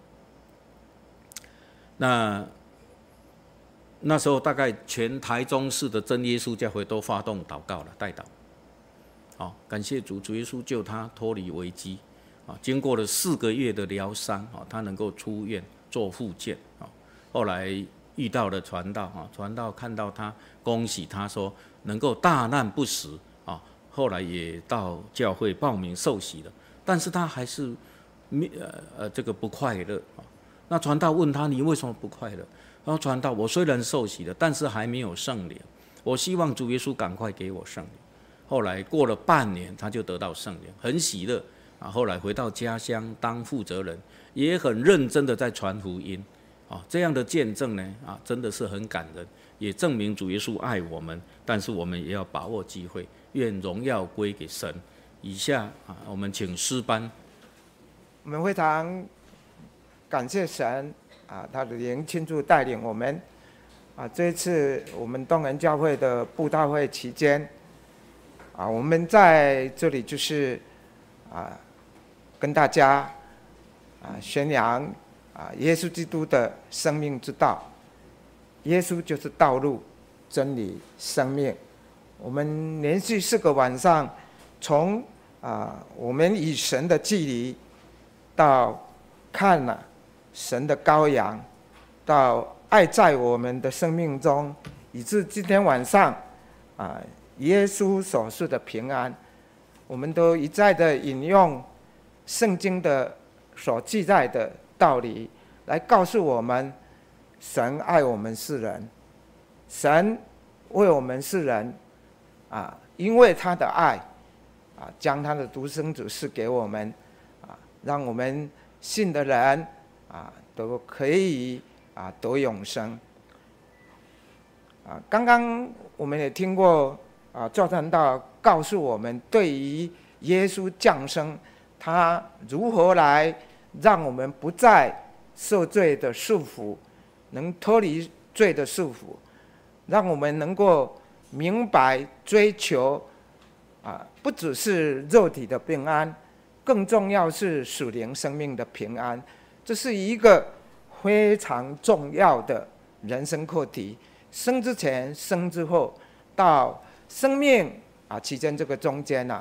那。那时候大概全台中市的真耶稣教会都发动祷告了，代祷。好，感谢主，主耶稣救他脱离危机。啊，经过了四个月的疗伤，啊，他能够出院做复健。啊，后来遇到了传道，啊，传道看到他，恭喜他说能够大难不死。啊，后来也到教会报名受洗了，但是他还是呃呃这个不快乐。啊，那传道问他，你为什么不快乐？然后传道，我虽然受洗了，但是还没有圣灵。我希望主耶稣赶快给我圣灵。后来过了半年，他就得到圣灵，很喜乐啊。后来回到家乡当负责人，也很认真的在传福音啊。这样的见证呢，啊，真的是很感人，也证明主耶稣爱我们。但是我们也要把握机会，愿荣耀归给神。以下啊，我们请诗班。 我们非常感谢神。啊，他的灵亲自带领我们。啊，这一次我们东人教会的布道会期间，啊，我们在这里就是啊，跟大家啊宣扬啊耶稣基督的生命之道。耶稣就是道路、真理、生命。我们连续四个晚上，从啊我们与神的距离，到看了。神的羔羊，到爱在我们的生命中，以致今天晚上，啊，耶稣所赐的平安，我们都一再的引用圣经的所记载的道理，来告诉我们，神爱我们世人，神为我们世人，啊，因为他的爱，啊，将他的独生子赐给我们，啊，让我们信的人。啊，都可以啊得永生。啊，刚刚我们也听过啊，教传道告诉我们，对于耶稣降生，他如何来让我们不再受罪的束缚，能脱离罪的束缚，让我们能够明白追求啊，不只是肉体的平安，更重要是属灵生命的平安。这是一个非常重要的人生课题，生之前、生之后，到生命啊期间这个中间啊，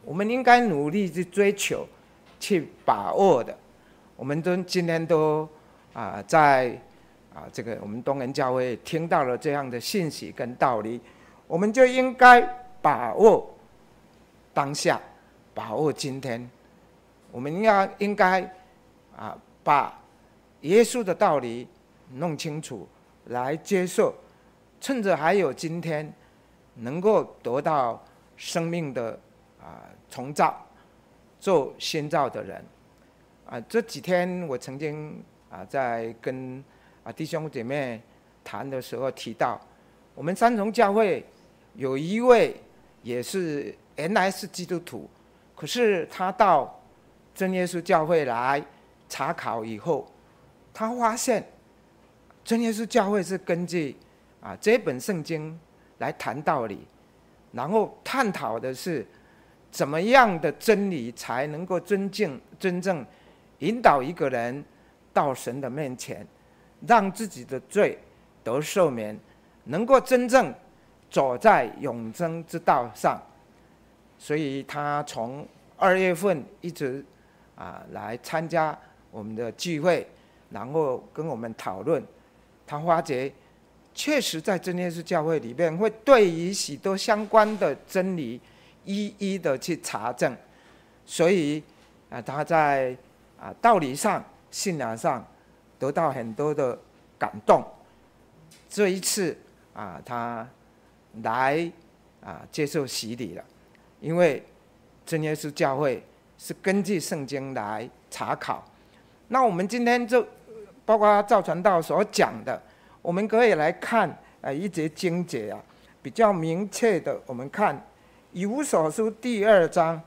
我们应该努力去追求、去把握的。我们都今天都啊，在啊这个我们东人教会听到了这样的信息跟道理，我们就应该把握当下，把握今天。我们要应该啊把耶稣的道理弄清楚，来接受，趁着还有今天，能够得到生命的啊重造，做新造的人。啊，这几天我曾经啊在跟啊弟兄姐妹谈的时候提到，我们三重教会有一位也是原来是基督徒，可是他到真耶稣教会来查考以后，他发现真耶稣教会是根据啊这本圣经来谈道理，然后探讨的是怎么样的真理才能够真正真正引导一个人到神的面前，让自己的罪得赦免，能够真正走在永生之道上。所以他从二月份一直啊来参加我们的聚会，然后跟我们讨论。他发觉确实在真耶稣教会里面，会对于许多相关的真理一一的去查证，所以啊他在啊道理上、信仰上得到很多的感动。这一次啊他来啊接受洗礼了，因为真耶稣教会是根据圣经来查考。那我们今天就包括赵传道所讲的，我们可以来看啊一节经节啊，比较明确的，我们看以弗所书第二章。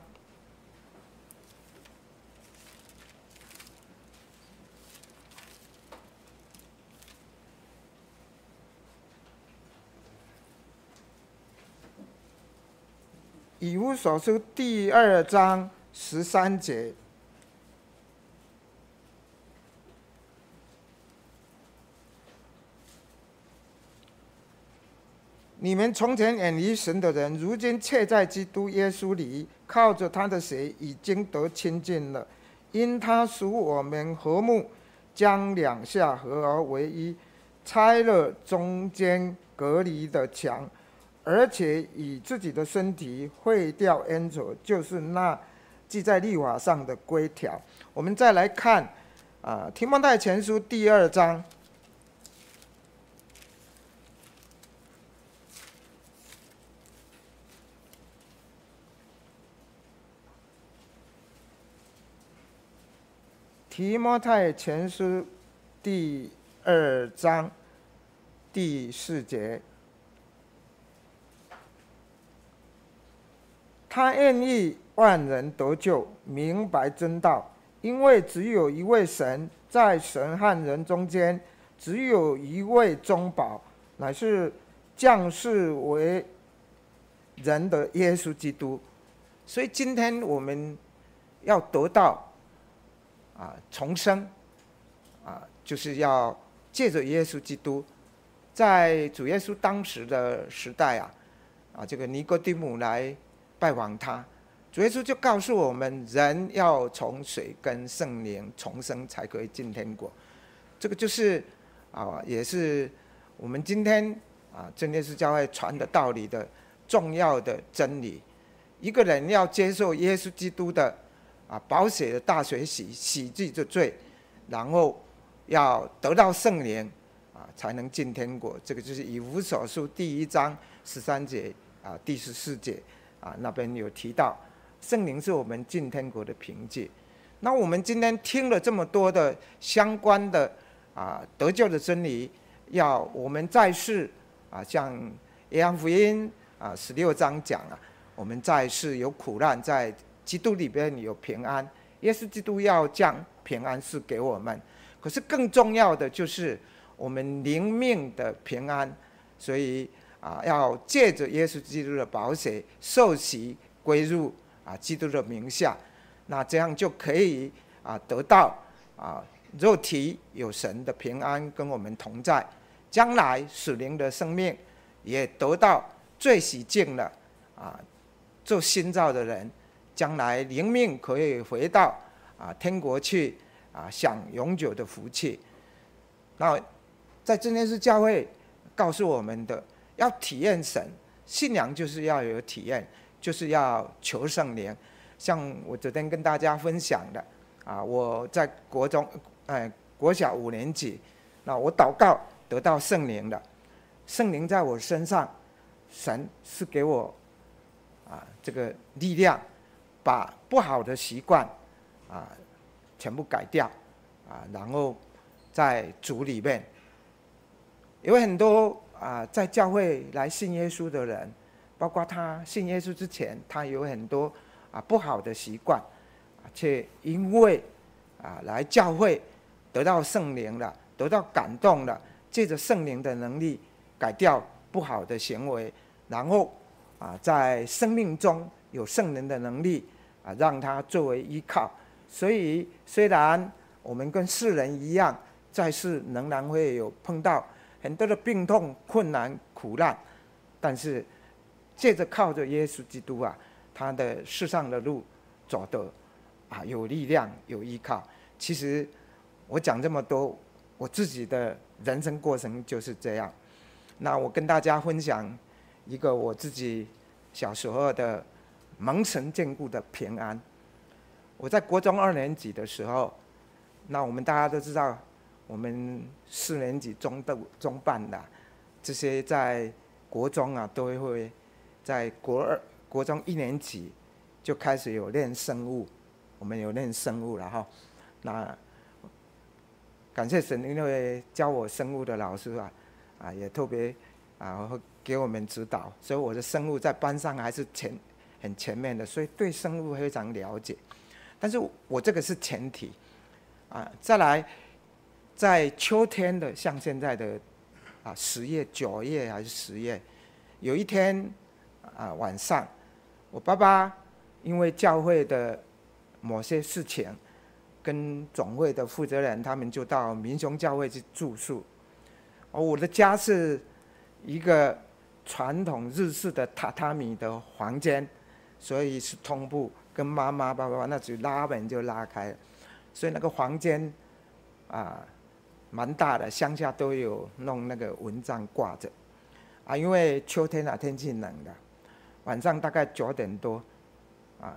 以弗所书第二章十三节，你们从前远离神的人，如今却在基督耶稣里，靠着他的血已经得亲近了。因他使我们和睦，将两下合而为一，拆了中间隔离的墙，而且以自己的身体废掉恩仇，就是那记在律法上的规条。我们再来看啊，提摩太前书第二章。提摩太前书第二章第四节，他愿意万人得救，明白真道，因为只有一位神，在神和人中间，只有一位中保，乃是降世为人的耶稣基督。所以今天我们要得到啊，重生啊，就是要借着耶稣基督。在主耶稣当时的时代啊，啊，这个尼哥底母来拜访他，主耶稣就告诉我们，人要从水跟圣灵重生才可以进天国。这个就是啊，也是我们今天啊真耶稣教会传的道理的重要的真理。一个人要接受耶稣基督的啊，宝血的大水洗洗净的罪，然后要得到圣灵啊，才能进天国。这个就是以弗所书第一章十三节啊，第十四节啊，那边有提到，圣灵是我们进天国的凭据。那我们今天听了这么多的相关的啊得救的真理，要我们在世啊，像约翰福音啊十六章讲啊，我们在世有苦难，在基督里边有平安，耶稣基督要将平安赐给我们。可是更重要的就是我们灵命的平安，所以啊，要借着耶稣基督的宝血受洗归入啊基督的名下，那这样就可以啊得到啊肉体有神的平安跟我们同在，将来属灵的生命也得到最洗净了啊，做新造的人。 将来灵命可以回到啊天国去啊，享永久的福气。那在真耶稣教会告诉我们的，要体验神，信仰就是要有体验，就是要求圣灵。像我昨天跟大家分享的啊，我在国中，哎，国小五年级，那我祷告得到圣灵了，圣灵在我身上，神是给我啊这个力量，把不好的习惯啊全部改掉啊，然后在主里面，有很多啊在教会来信耶稣的人，包括他信耶稣之前，他有很多啊不好的习惯，却因为啊来教会得到圣灵了，得到感动了，借着圣灵的能力改掉不好的行为，然后啊在生命中有圣灵的能力啊让他作为依靠。所以虽然我们跟世人一样，在世仍然会有碰到很多的病痛、困难、苦难，但是借着靠着耶稣基督啊，他的世上的路走得啊有力量、有依靠。其实我讲这么多，我自己的人生过程就是这样。那我跟大家分享一个我自己小时候的蒙神眷顾的平安。我在国中二年级的时候，那我们大家都知道，我们四年级中的中办的这些在国中啊，都会在国二、国中一年级就开始有练生物，我们有练生物了哈。那感谢神，因为教我生物的老师啊，啊也特别啊会给我们指导，所以我的生物在班上还是前很前面的，所以对生物非常了解。但是我这个是前提啊，再来，在秋天的，像现在的啊十月、九月还是十月，有一天啊晚上，我爸爸因为教会的某些事情，跟总会的负责人他们就到民雄教会去住宿。而我的家是一个传统日式的榻榻米的房间，所以是通铺。跟妈妈、爸爸那只拉门就拉开了，所以那个房间啊蛮大的，乡下都有弄那个蚊帐挂着啊。因为秋天啊天气冷的，晚上大概九点多啊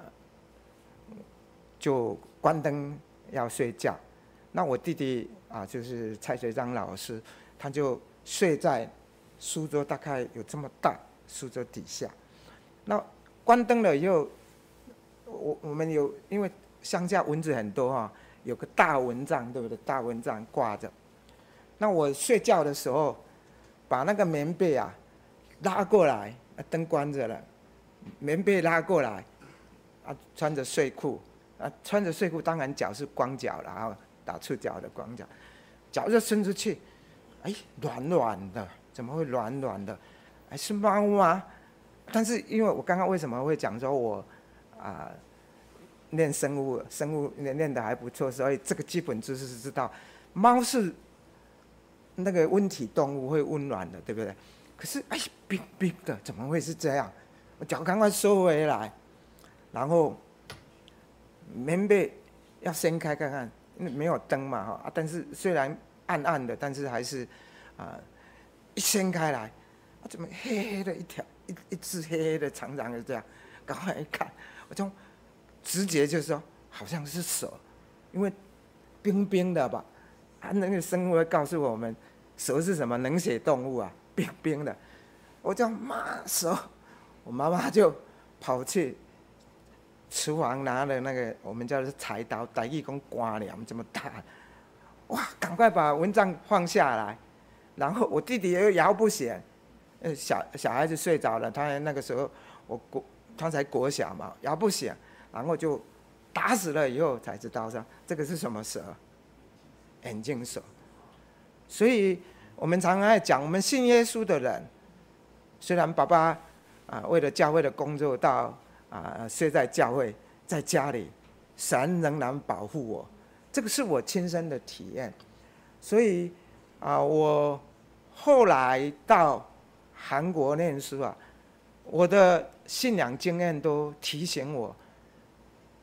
就关灯要睡觉。那我弟弟啊就是蔡学章老师，他就睡在书桌大概有这么大书桌底下。那关灯了以后。我我们有，因为乡下蚊子很多哈，有个大蚊帐，对不对？大蚊帐挂着。那我睡觉的时候，把那个棉被啊拉过来，灯关着了，棉被拉过来，啊，穿着睡裤，啊，穿着睡裤，当然脚是光脚了啊，打赤脚的光脚，脚就伸出去，哎，软软的，怎么会软软的？哎，是猫吗？但是因为我刚刚为什么会讲说我。啊，练生物，生物练练得还不错，所以这个基本知识是知道，猫是那个温体动物，会温暖的，对不对？可是哎，冰冰的，怎么会是这样？我脚赶快收回来，然后棉被要掀开看看，因为没有灯嘛哈，但是虽然暗暗的，但是还是啊，一掀开来，啊，怎么黑黑的一条，一一只黑黑的长长的这样，赶快一看。我就直觉就说好像是蛇，因为冰冰的吧，啊，那个生物会告诉我们，蛇是什么冷血动物啊，冰冰的。我叫妈蛇，我妈妈就跑去厨房拿了那个我们叫的是柴刀，台语讲刮梁这么大，哇，赶快把蚊帐放下来，然后我弟弟又摇不醒，呃，小小孩子睡着了，他那个时候我国。他才国小嘛，摇不醒，然后就打死了以后才知道说这个是什么蛇，眼镜蛇。所以我们常常在讲，我们信耶稣的人，虽然爸爸啊为了教会的工作到啊睡在教会，在家里，神仍然保护我，这个是我亲身的体验。所以啊，我后来到韩国念书啊。我的信仰经验都提醒我，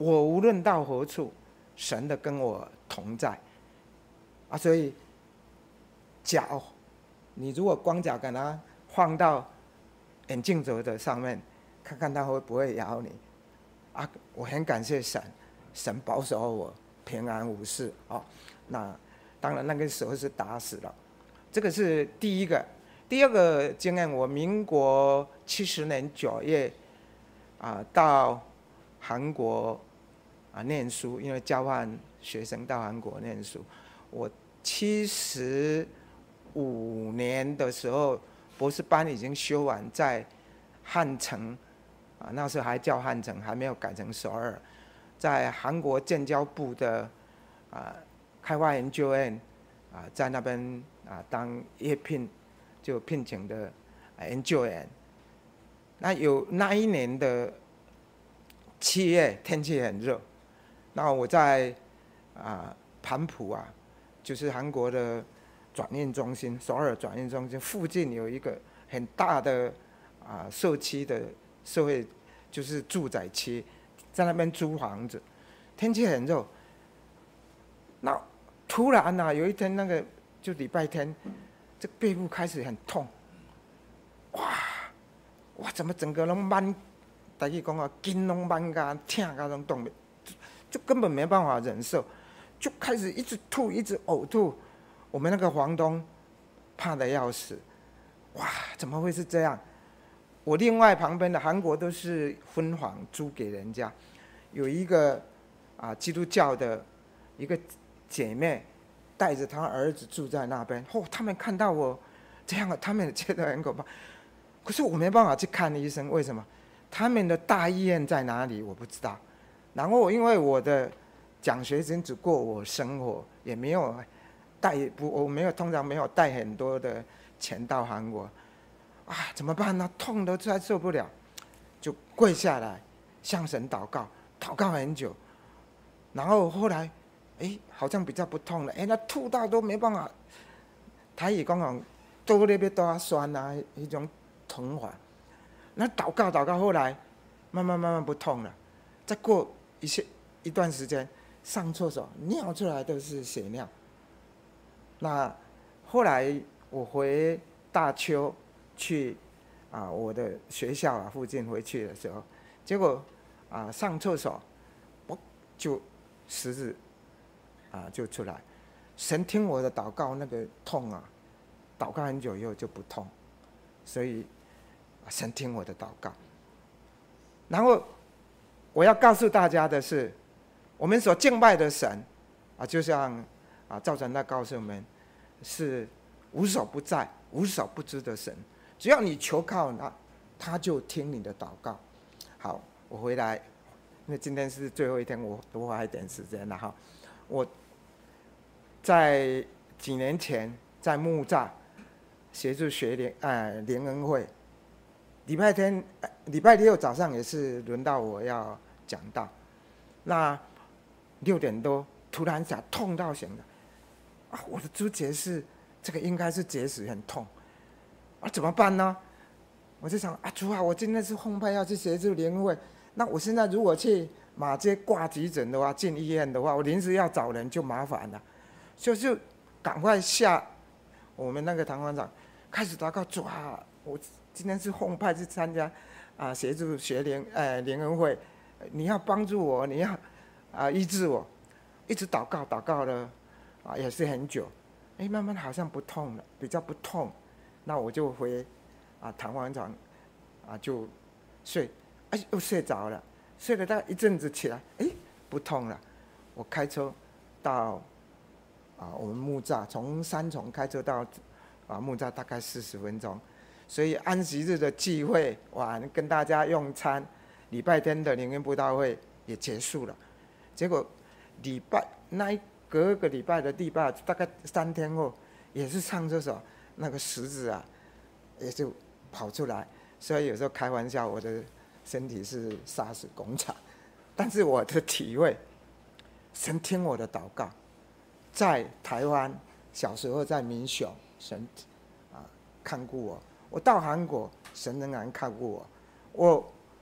我无论到何处，神的跟我同在啊。所以脚，你如果光脚给它放到眼镜蛇的上面，看看它会不会咬你啊？我很感谢神，神保守我平安无事哦。那当然那个时候是打死了，这个是第一个。第二个经验，我民国七十年九月啊到韩国啊念书，因为交换学生到韩国念书。我七十五年的时候，博士班已经修完，在汉城啊，那时候还叫汉城，还没有改成首尔，在韩国建交部的啊开发研究院啊，在那边啊当业聘。就聘请的研究员，那有那一年的七月天气很热，那我在啊盘浦啊，就是韩国的转运中心，首尔转运中心附近有一个很大的啊社区的社会，就是住宅区，在那边租房子，天气很热，那突然啊有一天那个就礼拜天。这背部开始很痛，哇哇，怎么整个拢慢？大家讲啊，筋拢慢噶，痛噶拢动，就根本没办法忍受，就开始一直吐，一直呕吐。我们那个房东怕得要死，哇，怎么会是这样？我另外旁边的韩国都是分房租给人家，有一个啊基督教的一个姐妹。带着他儿子住在那边，哦，他们看到我这样，他们也觉得很可怕。可是我没办法去看医生，为什么？他们的大医院在哪里？我不知道。然后因为我的奖学金只够我生活，也没有带不，我没有通常没有带很多的钱到韩国，啊，怎么办呢？痛得实在受不了，就跪下来向神祷告，祷告很久，然后后来。哎，好像比较不痛了。哎，那吐到都没办法。台语讲讲，多那边多酸啊，一种痛法。那祷告祷告，后来慢慢慢慢不痛了。再过一些一段时间，上厕所尿出来都是血尿。那后来我回大邱去啊，我的学校啊附近回去的时候，结果啊上厕所，我就十字。啊，就出来，神听我的祷告，那个痛啊，祷告很久以后就不痛，所以神听我的祷告。然后我要告诉大家的是，我们所敬拜的神啊，就像啊赵传道告诉我们，是无所不在、无所不知的神。只要你求靠他，他就听你的祷告。好，我回来，因为今天是最后一天，我多花一点时间了哈。我在几年前在木栅协助学联呃联恩会，礼拜天、礼拜六早上也是轮到我要讲道，那六点多突然想痛到醒了，啊，我的猪结是这个应该是结石很痛，啊怎么办呢？我就想啊主啊，我今天是奉派要去协助联恩会，那我现在如果去马街挂急诊的话，进医院的话，我临时要找人就麻烦了，就是赶快下我们那个堂馆长开始祷告，主啊，我今天是奉派去参加啊协助学联呃联恩会，你要帮助我，你要啊医治我，一直祷告祷告了啊也是很久，哎慢慢好像不痛了，比较不痛，那我就回啊堂馆长啊就睡，哎又睡着了。睡了大概一阵子起来，哎，不痛了。我开车到啊我们木栅，从三重开车到啊木栅大概四十分钟，所以安息日的聚会完跟大家用餐，礼拜天的灵恩布道会也结束了。结果礼拜那一隔个礼拜的礼拜大概三天后，也是上厕所那个石子啊，也就跑出来。所以有时候开玩笑，我的身体是砂石工厂，但是我的体会，神听我的祷告，在台湾小时候在民雄，神啊看顾我；我到韩国，神仍然看顾我。我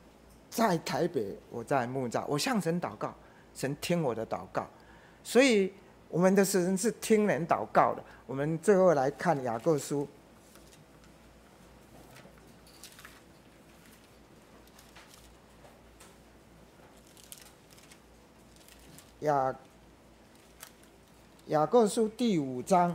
在台北，我在木栅，我向神祷告，神听我的祷告。所以我们的神是听人祷告的。我们最后来看雅各书，雅雅各书第五章，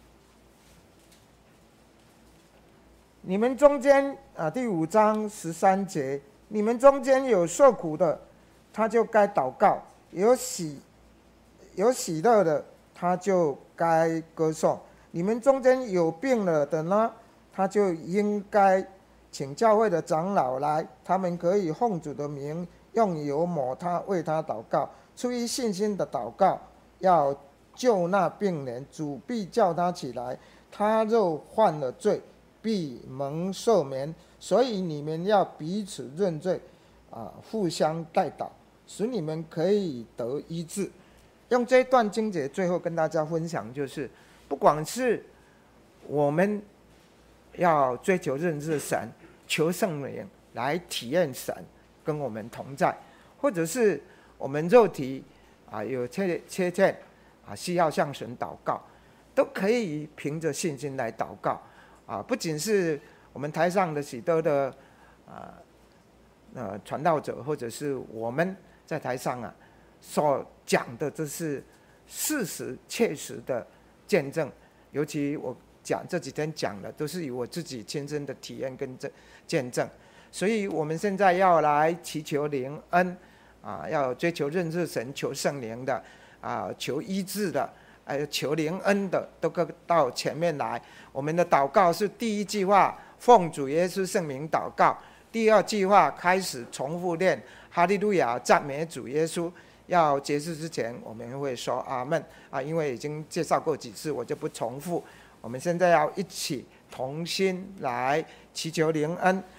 你们中间啊，第五章十三节，你们中间有受苦的，他就该祷告；有喜有喜乐的，他就该歌颂。你们中间有病了的呢，他就应该请教会的长老来，他们可以奉主的名用油抹他，为他祷告。出于信心的祷告，要救那病人，主必叫他起来。他若犯了罪，必蒙赦免。所以你们要彼此认罪，啊，互相代祷，使你们可以得医治。用这一段经节最后跟大家分享，就是不管是我们要追求认识神，求圣灵来体验神跟我们同在，或者是我们肉体啊有缺缺陷啊，需要向神祷告，都可以凭着信心来祷告啊。不仅是我们台上的许多的啊呃传道者，或者是我们在台上啊所讲的，这是事实切实的见证。尤其我讲这几天讲的，都是以我自己亲身的体验跟见证。所以我们现在要来祈求灵恩。啊，要追求认识神、求圣灵的，啊，求医治的，还有求灵恩的，都可到前面来。我们的祷告是第一句话，奉主耶稣圣名祷告；第二句话开始重复念哈利路亚，赞美主耶稣。要结束之前，我们会说阿们啊，因为已经介绍过几次，我就不重复。我们现在要一起同心来祈求灵恩。